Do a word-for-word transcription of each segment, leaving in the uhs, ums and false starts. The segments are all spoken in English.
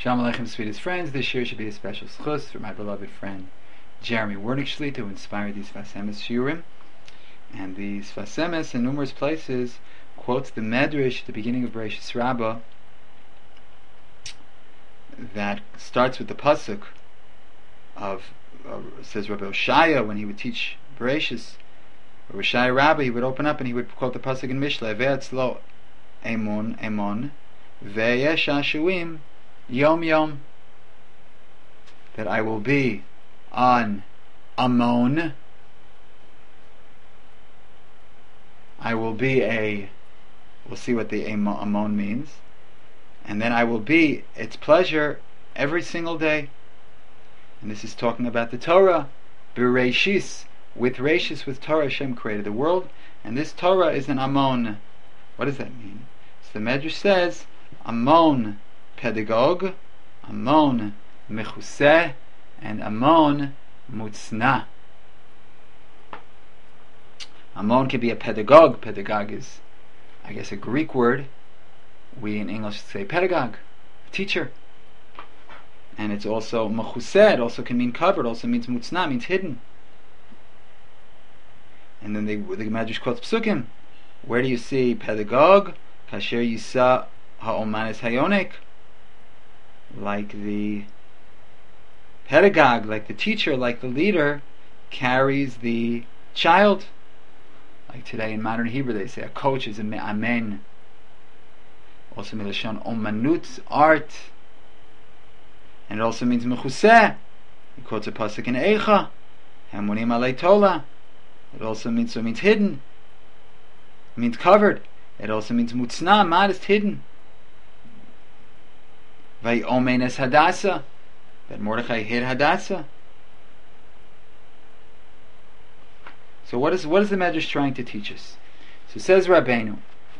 Shalom Aleichem, sweetest friends. This year should be a special schus for my beloved friend Jeremy Wernick to inspire these Sfas Emes Shiurim. And the Sfas Emes in numerous places quotes the Medrash at the beginning of Bereshis Rabbah that starts with the pasuk of, uh, says Rabbi Oshaya when he would teach Bereshis, Rabbi Oshaya Rabbah, he would open up and he would quote the pasuk in Mishlei, Ve'etzlo Emon, Emon, Ve'yesh Ashuim, Yom Yom, that I will be on Ammon, I will be a, we'll see what the Ammon means, and then I will be its pleasure every single day. And this is talking about the Torah, Bereshis, with Reshis, with Torah, Hashem created the world, and this Torah is an Ammon. What does that mean? So the Medrash says, Ammon pedagog, Ammon mechuseh, and Ammon mutzna. Ammon can be a pedagogue. Pedagogue is, I guess, a Greek word. We in English say pedagogue, teacher. And it's also mechuseh, it also can mean covered, also means mutzna, means hidden. And then the, the Medrash quotes Psukim. Where do you see pedagogue? Kasher yisa ha'omanis hayonik. Like the pedagogue, like the teacher, like the leader, carries the child. Like today in modern Hebrew they say a coach is a amen. Also milashon omanut, art. And it also means mechuseh. He quotes a pasuk in Eicha, Hamunim alei tola. It also means, so it means hidden. It means covered. It also means mutzna, modest, hidden. Vayomenes Hadassah, that Mordechai hid Hadassah. So what is what is the Medrash trying to teach us? So says Rabbeinu,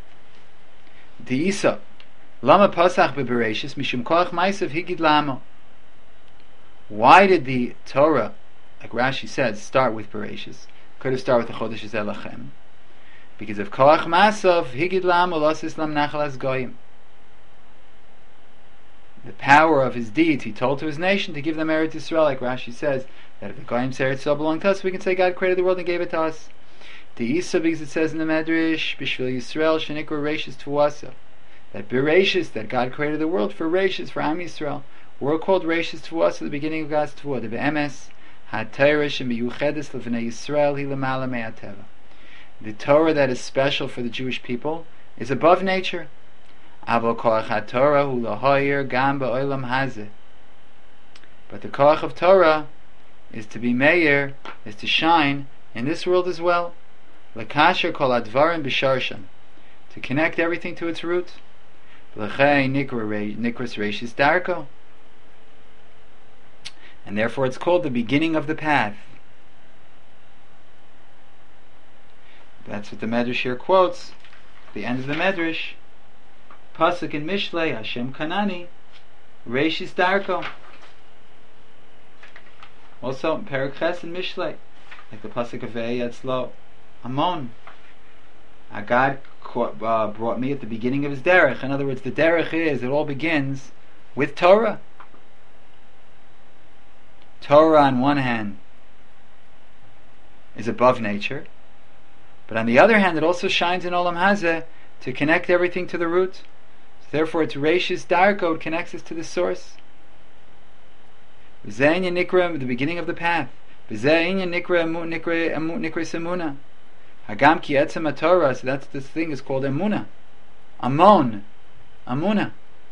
Deisa, Lama Pasach beBereshis Mishum Koach Maisav Higid Lamo. Why did the Torah, like Rashi says, start with Bereshis? Could have started with the Chodesh Zelachem, because of Koach Masav Higid Lamo Los Islam Nachal Goyim. The power of his deeds, he told to his nation to give them Eretz Yisrael, like Rashi says, that if the Goyim say Eretz Yisrael belonged to us, we can say God created the world and gave it to us. The Isa, because it says in the Medrash, Bishvil Yisrael, Shenikra Reshis Tuasa, that Bereshis, that God created the world for Reshis, for Am Yisrael. We're called Reshis Tuasa at the beginning of God's Tuah, the Be'emes, HaTeirish and Beyuchedes Lefnei Yisrael, Hi Lamala Me'ateva. The Torah that is special for the Jewish people is above nature. But the koach of Torah is to be meir, is to shine in this world as well. L'kasher kol advarim b'sharshan, to connect everything to its root. L'chei nikras reishis darko, and therefore it's called the beginning of the path. That's what the Medrash here quotes. The end of the Medrash. Pasuk in Mishlei, Hashem Kanani, Reishis Darko. Also, Perek Ches in Mishlei, like the Pasuk of Ve'etzlo Ammon. God uh, brought me at the beginning of his derech. In other words, the derech is, it all begins with Torah. Torah on one hand is above nature, but on the other hand it also shines in Olam Hazeh to connect everything to the root. Therefore, it's Reishis Darko, it connects us to the source. V'zeinya Nikra, the beginning of the path. V'zeinya Nikra Nikra Nikra Semuna. Hagam ki etzem Torah. So that's this thing is called Emuna, Ammon, Amuna.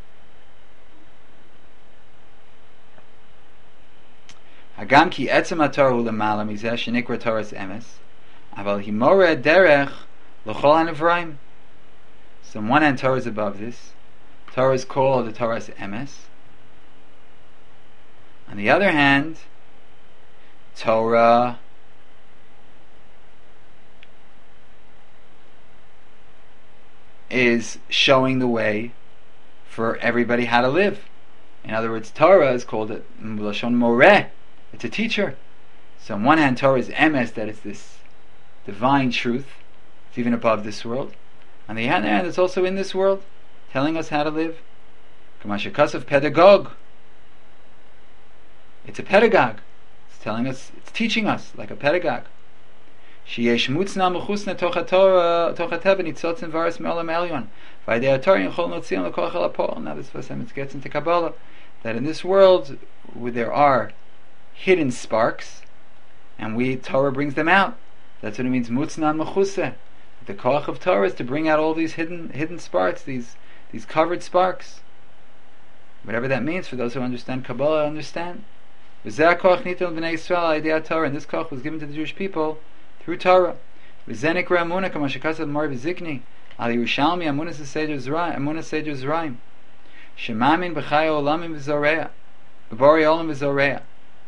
Hagam ki etzem Torah u'lemala mizeh shenikra Torah's emes. Aval himore derech l'chol hanevraim. So on one hand, Torah is above this. Torah is called the Torah's emes. On the other hand, Torah is showing the way for everybody how to live. In other words, Torah is called a Lashon Moreh. It's a teacher. So on one hand, Torah is emes, that is this divine truth. It's even above this world. On the other hand, it's also in this world, telling us how to live. Kamashakasav pedagogue. It's a pedagogue. It's telling us, it's teaching us like a pedagogue. Sheyesh mutzna mechusna tocha Torah tocha teva nitzotzin varas me'olam elyon. V'ayidei HaTorah yachol notzion lekoach el hapol. Now this first time it gets into Kabbalah that in this world where there are hidden sparks, and we Torah brings them out. That's what it means. Mutzna mechusna. The koach of Torah is to bring out all these hidden hidden sparks, these these covered sparks. Whatever that means for those who understand Kabbalah, understand. And this koach was given to the Jewish people through Torah. V'zenik ra'amuna kamashakasad mar v'zikni al Yerushalmi amunas seder zraim amunas seder zraim shemamin b'chai olamim v'zoreya b'bori olam v'zoreya.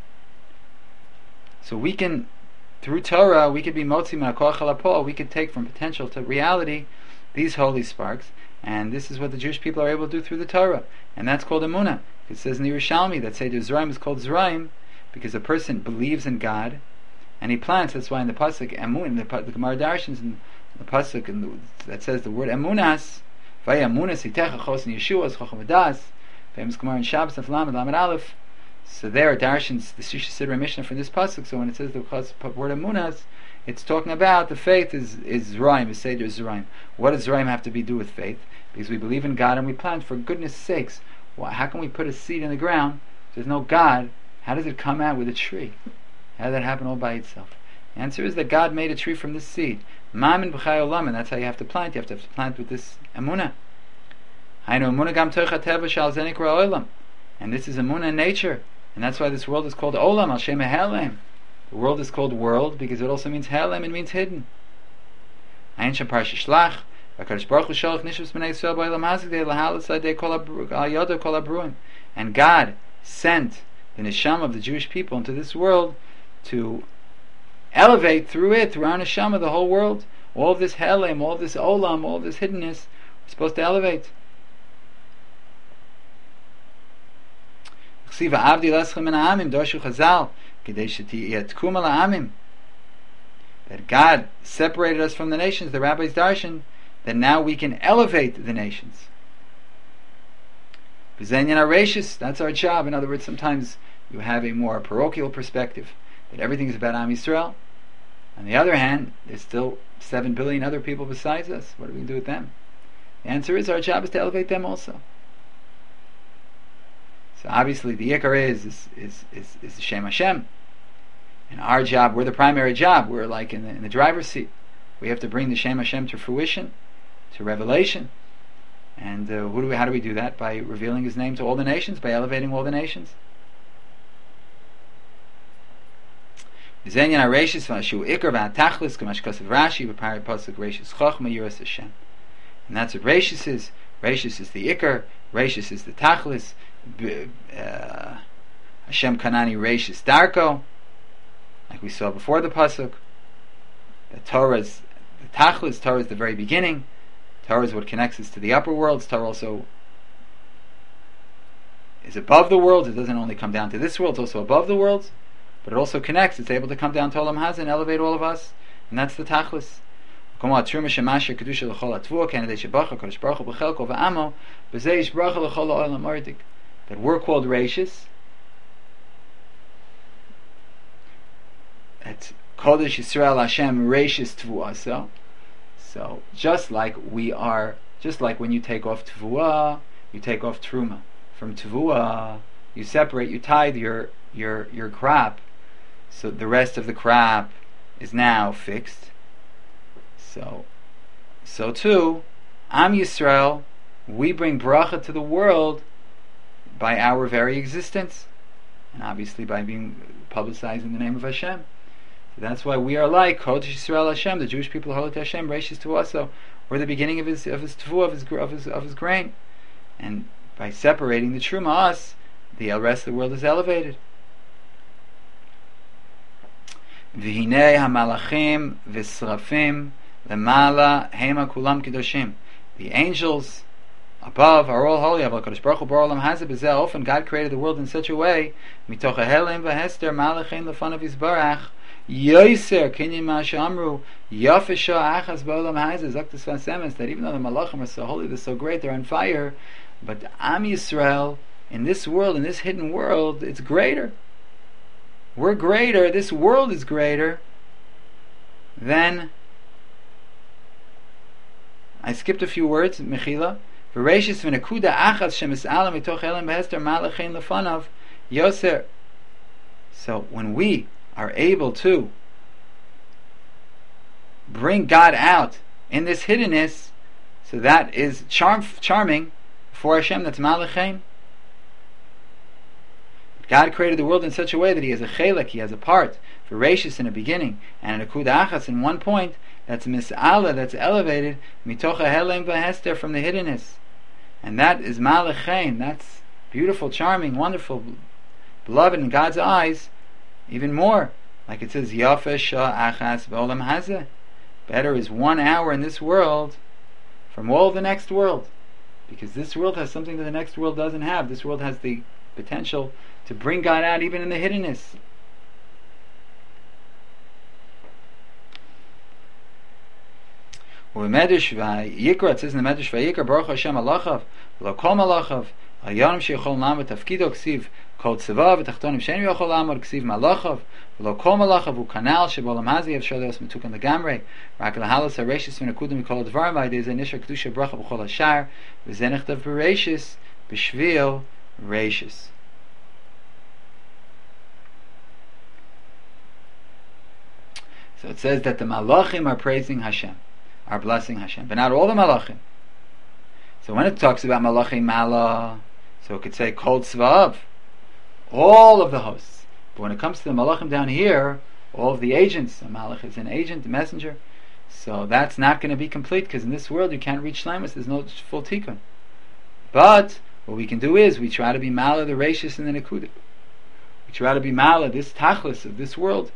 So we can, through Torah, we could be motzi ma'koach halapol. We could take from potential to reality these holy sparks, and this is what the Jewish people are able to do through the Torah, and that's called emunah. It says in the Yerushalmi that seder zraim is called zraim because a person believes in God. And he plants. That's why in the pasuk emun, the, the Gemara Darshans in the pasuk in the, that says the word emunas, vayamunas itecha chos in Yeshua chacham adas, famous Gemara in Shabbos and Lamed Lamed Aleph. So there, Darshans the Shisha Sidra Mishnah from this pasuk. So when it says the word emunas, it's talking about the faith is is zraim, is seder zraim. What does zraim have to be do with faith? Because we believe in God and we plant. For goodness sakes, well, how can we put a seed in the ground? If there's no God. How does it come out with a tree? How did that happen all by itself? The answer is that God made a tree from this seed. Mamin b'chai olam, and that's how you have to plant. You have to, have to plant with this emunah. Hainu emunah gam tocha teva shal zenik ra'olam. And this is emunah in nature. And that's why this world is called olam, al shem helem. The world is called world because it also means helem, it means hidden. Ayin shem parsha shlach, v'akadosh baruch hu sholach nishvus b'nei Yisrael b'olam hazikdei lahalas adei kol yodo kol habruim. And God sent the neshama of the Jewish people into this world to elevate through it, through our neshama, the whole world. All of this helem, all of this olam, all of this hiddenness, we're supposed to elevate. That God separated us from the nations, the rabbis darshan, that now we can elevate the nations. That's our job. In other words, sometimes you have a more parochial perspective that everything is about Am Yisrael. On the other hand, there's still seven billion other people besides us. What are we going to do with them? The answer is our job is to elevate them also. So obviously the Ikar is is is is, is the Shem Hashem, and our job, we're the primary job. We're like in the, in the driver's seat. We have to bring the Shem Hashem to fruition, to revelation. And uh, who do we, how do we do that? By revealing His name to all the nations, by elevating all the nations. And that's what Rashis is. Rashis is the Ikar, Rashis is the Tachlis, uh, Hashem Kanani Rashis Darko, like we saw before the Pasuk. The Torah is the Tachlis, Torah is the very beginning. Torah is what connects us to the upper worlds. Torah also is above the worlds. It doesn't only come down to this world, it's also above the worlds. But it also connects. It's able to come down to Olam Hazeh and elevate all of us. And that's the Tachlis. That we're called Rashis. That's Kodesh Yisrael Hashem Rashis Tvuasa. So just like we are, just like when you take off Tvua, you take off Truma. From Tvua, you separate, you tithe your your your crop. So the rest of the crop is now fixed. So, so too, Am Yisrael, we bring bracha to the world by our very existence, and obviously by being publicized in the name of Hashem. So that's why we are like Kodesh Yisrael Hashem, the Jewish people holy to Hashem, Rashis to us. So we're the beginning of his of his tevuah, of his of his of his grain, and by separating the truma us, the rest of the world is elevated. V'hinei hamalachim v'srafim lemala hema kulam kedoshim. The angels above are all holy. HaKadosh Baruch Hu Bor Olam Hazeh b'zeh often God created the world in such a way. Mitoch hahelem v'hester malachim lefanav yisbarach Yoiser kinyan mashamru yafisha achas ba'olam hazeh zaktus vasemes. That even though the malachim are so holy, they're so great, they're on fire, but Am Yisrael in this world, in this hidden world, it's greater. We're greater. This world is greater than. I skipped a few words. Mechila. V'reishis v'nekuda achas shemis'ala mitoch elam b'hester malachein lefanav yoser. So when we are able to bring God out in this hiddenness, so that is charm, charming for Hashem. That's malachein. God created the world in such a way that He has a chelek, He has a part, v'reishis in the beginning, and a nekuda achas in one point. That's mis'ala, that's elevated, mitocha helem v'hester, from the hiddenness. And that is malachein, that's beautiful, charming, wonderful, beloved in God's eyes, even more. Like it says, Yafeh shah achas v'olam hazeh. Better is one hour in this world from all of the next world. Because this world has something that the next world doesn't have. This world has the potential to bring God out even in the hiddenness. Medrash Vayikra, it says in the Medrash Vayikra, Baruch Hashem Alachav, Lo Kol Malachav, Al Yanim Sheichol Lamed Tafkido Ksiv Kol Tzevav V'Tachtonim Shein Yochol Lamed Ksiv Malachav, Lo Kol Malachav U Kanal Shebolam Hazi Yav Sholos Metukan Legamrei Rak Lahalos HaReishis V'Nekudim Mikol Advarim V'Yidei Zeh Nishar Kedusha Bracha B'Chol Hashar V'Zeh Nechtav B'Reishis B'Shvil Reishis. So it says that the Malachim are praising Hashem, are blessing Hashem, but not all the Malachim. So when it talks about Malachim Mala, so it could say Kol Tzvav, all of the hosts. But when it comes to the Malachim down here, all of the agents, a Malach is an agent, a messenger, so that's not going to be complete, because in this world you can't reach Shleimus, there's no full Tikkun. But what we can do is, we try to be Mala, the Reishis and the Nekuda. We try to be Mala, this Tachlis of this world.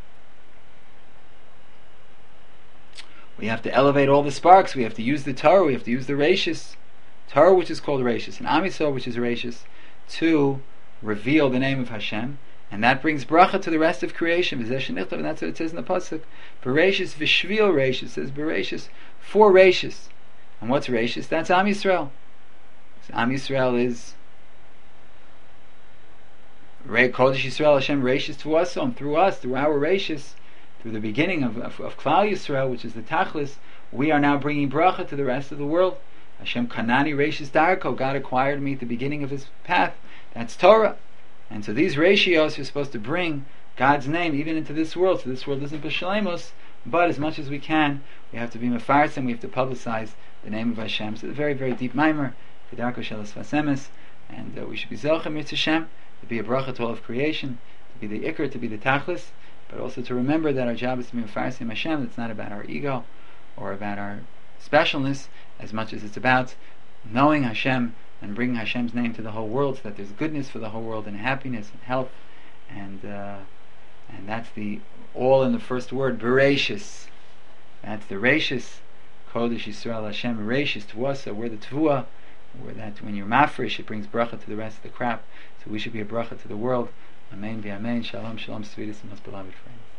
We have to elevate all the sparks. We have to use the Torah. We have to use the Reishis, Torah, which is called Reishis, and Am Yisrael, which is Reishis, to reveal the name of Hashem, and that brings bracha to the rest of creation. And that's what it says in the pasuk. Bereishis v'shvil Reishis, it says Bereishis for Reishis. And what's Reishis? That's Am Yisrael. So Am Yisrael is Kodesh Yisrael Hashem Reishis to us, and through us, through our Reishis, through the beginning of, of, of Klal Yisrael, which is the Tachlis, we are now bringing bracha to the rest of the world. Hashem Kanani Reishis Darko, God acquired me at the beginning of His path. That's Torah. And so these ratios are supposed to bring God's name even into this world. So this world isn't b'shleimus, but as much as we can, we have to be mefarsim, we have to publicize the name of Hashem. So it's a very, very deep mimer, Kedarko Shelas Vasemes, and uh, we should be Zelchem Yitz Hashem, to be a bracha to all of creation, to be the Iker, to be the Tachlis, but also to remember that our job is to be mefarsim Hashem. It's not about our ego or about our specialness, as much as it's about knowing Hashem and bringing Hashem's name to the whole world, so that there's goodness for the whole world, and happiness and health, and uh, and that's the all in the first word, Bereishis. That's the Reishis, Kodesh Yisrael Hashem Reishis to us. So we're the Tvua, where that when you're mafresh, it brings bracha to the rest of the crap. So we should be a bracha to the world. Amen. V'amen. Shalom. Shalom. Sweetest and most beloved friends.